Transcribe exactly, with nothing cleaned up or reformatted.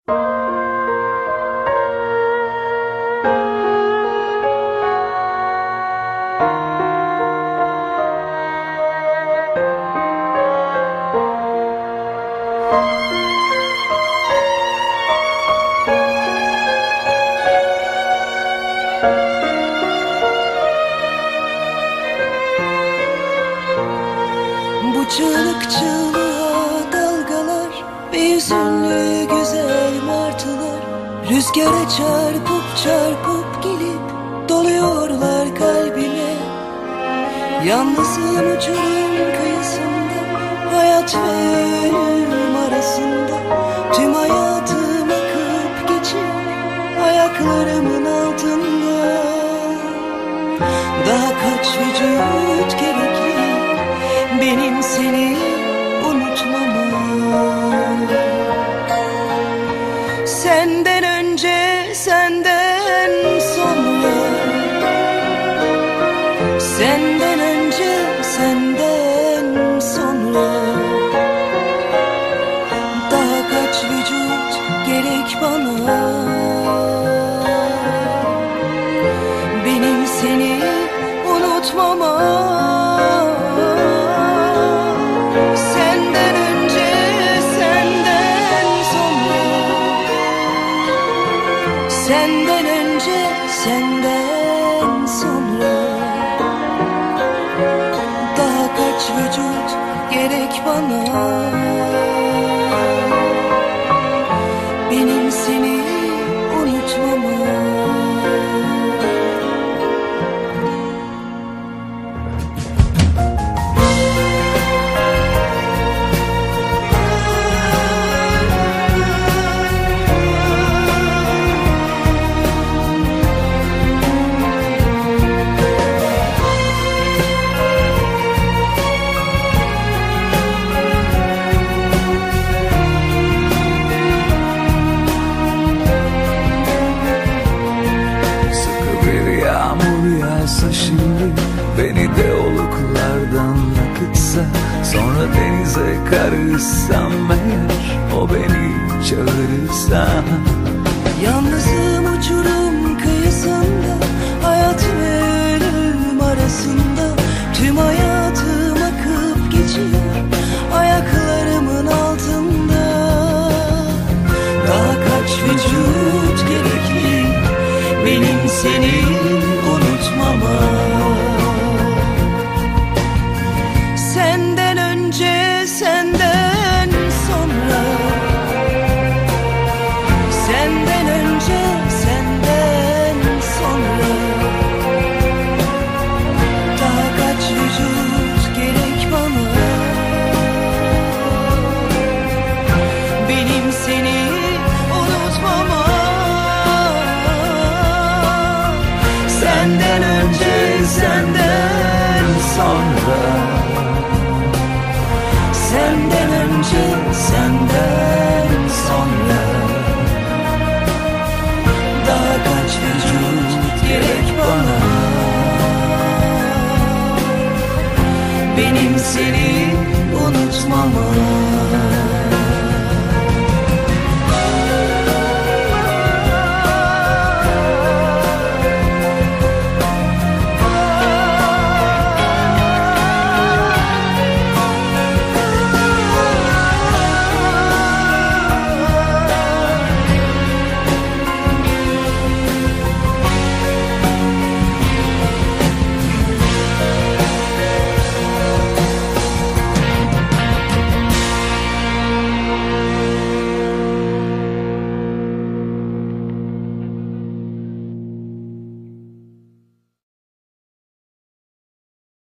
Bu çığlık çığlığa dalgalar ve hüzünlü güzel martılar rüzgara çarpıp çarpıp gelip doluyorlar kalbime. Yalnızım uçurum kıyısında, hayat ve ölüm arasında. Tüm hayatım akıp geçiyor ayaklarımın altında. Daha kaç vücut gerekli benim seni unutmama? Senden önce, senden sonra. Senden önce, senden sonra. Daha kaç vücut gerek bana benim seni unutmama? Senden önce, senden sonra. Senden önce, senden sonra. Daha kaç vücut gerek bana benim seni unutmama? Şimdi beni de oluklardan akıtsa, sonra denize karışsam eğer, o beni çağırırsa. Yalnızım uçurum kıyısında, hayat ve ölüm arasında. Tüm hayatım akıp geçiyor ayaklarımın altında. Daha kaç vücut gerekli benim seni unutmama? Senden önce, senden sonra. Senden önce, senden sonra. Daha kaç vücut gerek bana benim seni